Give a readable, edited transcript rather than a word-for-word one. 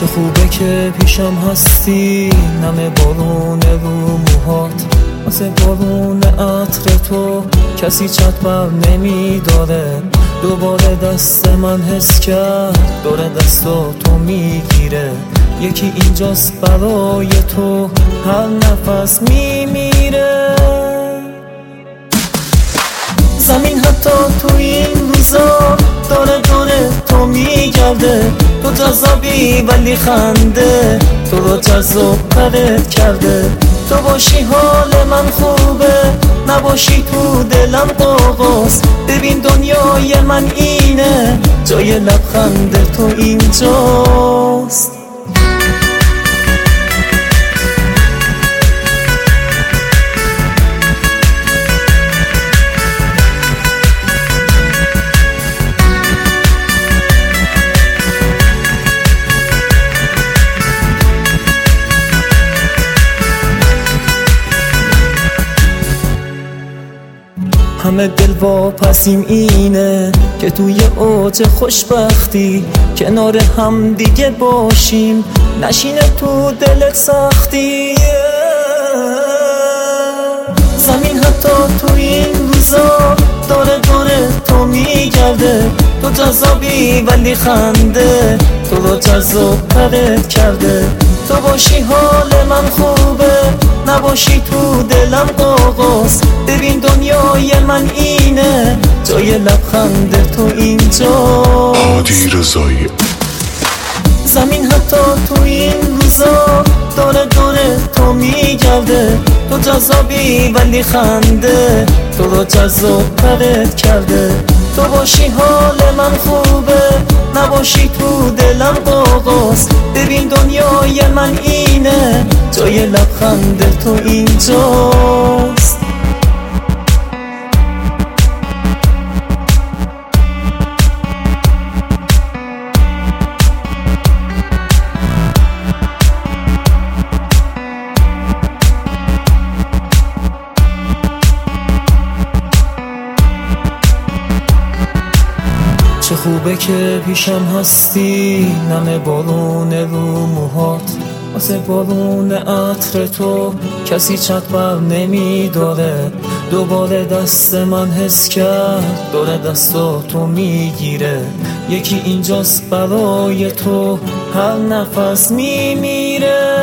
چه خوبه که پیشم هستی، نم بارون رو موهات، واسه بارون عطر تو کسی چت بر نمیداره. دوباره دست من حس کرد دور دستو تو میگیره. یکی اینجاست برای تو هر نفس میمیره. زمین حتی تو این روزا داره تو میگرده. تو جذابی ولی خنده تو رو جذاب ترت کرده. تو باشی حال من خوبه، نباشی تو دلم قاقاز. ببین دنیای من اینه، جای لبخند تو اینجاست. همه دل واپسیم اینه که توی اوج خوشبختی کنار هم دیگه باشیم، نشینه تو دلت سختی. زمین حتی تو این روزا داره تو میگرده. تو جذابی ولی خنده تو رو جذاب ترت کرده. تو باشی حال من خوبه، نباشی تو دلم قاقاز. ببین دنیای من اینه، جای لبخند تو اینجاست. هادی رضایی. زمین حتی تو این روزا داره تو میگرده. تو جذابی ولی خنده تو رو جذاب ترت کرده. تو باشی حال من خوبه، نباشی تو دلم قاقاز. ببین دنیای من اینه، جای لبخند تو اینجاست. چه خوبه که پیشم هستی، نم بارون رو موهات، واسه بارون عطر تو کسی چت بر نمیداره. دوباره دست من حس کرد دور دستو تو میگیره. یکی اینجاست برای تو هر نفس میمیره.